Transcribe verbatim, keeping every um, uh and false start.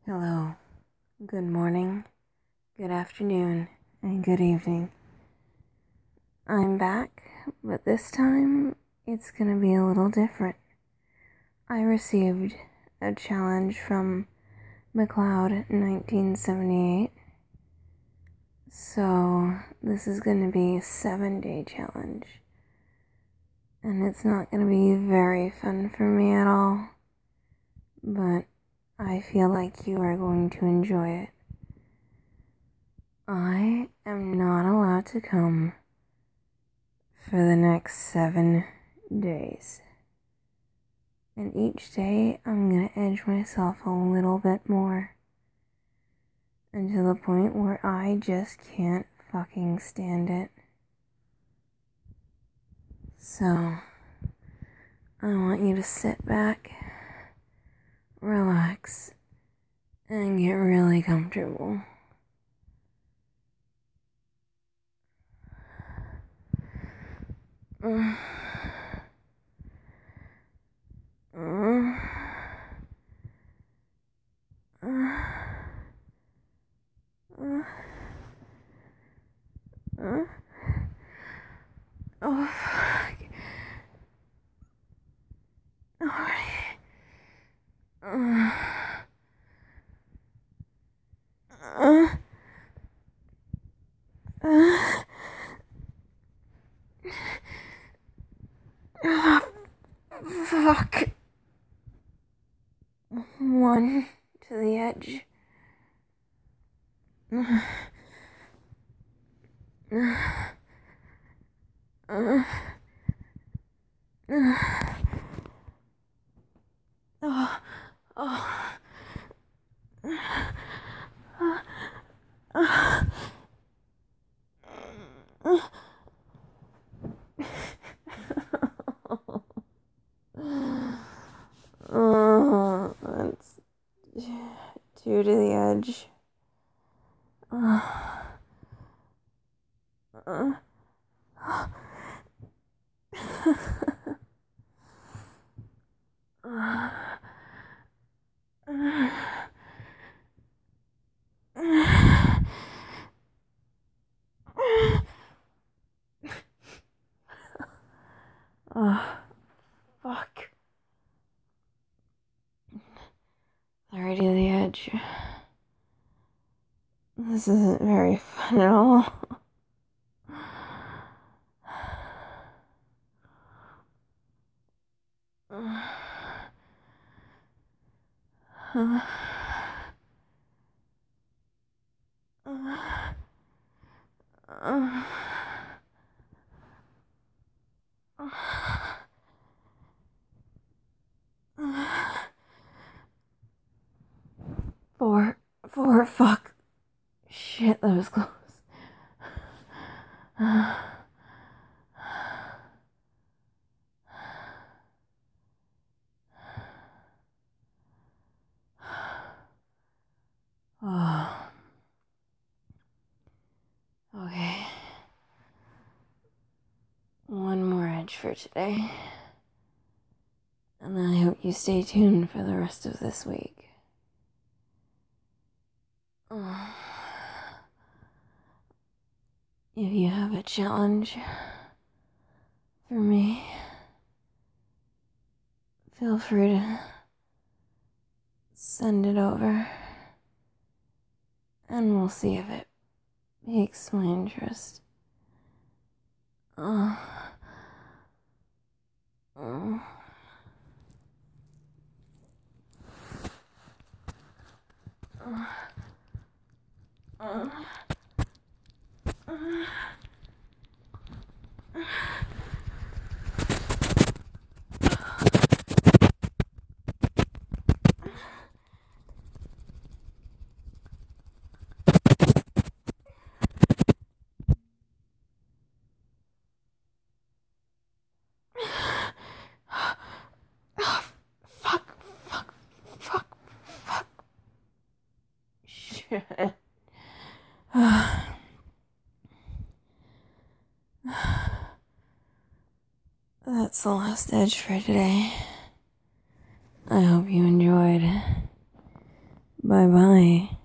Hello, good morning, good afternoon, and good evening. I'm back, but this time it's gonna be a little different. I received a challenge from McLeod nineteen seventy-eight, so this is gonna be a seven day challenge, and it's not gonna be very fun for me at all, but I feel like you are going to enjoy it. I am not allowed to come for the next seven days. And each day, I'm gonna edge myself a little bit more. Until the point where I just can't fucking stand it. So, I want you to sit back, relax, and get really comfortable. Uh, uh, uh, uh, uh, oh, fuck. Alright. Uh, uh, uh, uh, fuck. One to the edge. Uh, uh, uh, uh, oh, oh, uh, uh, uh, uh, that's two to the edge. Uh, uh, uh, uh, oh, fuck. Thirty to the edge. This isn't very fun at all. Uh, uh, uh, uh, uh, four, four, fuck. Shit, that was close. Uh, oh. Okay. One more edge for today. And then I hope you stay tuned for the rest of this week. Oh. If you have a challenge for me, feel free to send it over. And we'll see if it piques my interest. Oh. Oh. Uh, uh, uh, oh, fuck, fuck, fuck, fuck. Shit. That's the last edge for today. I hope you enjoyed. Bye bye.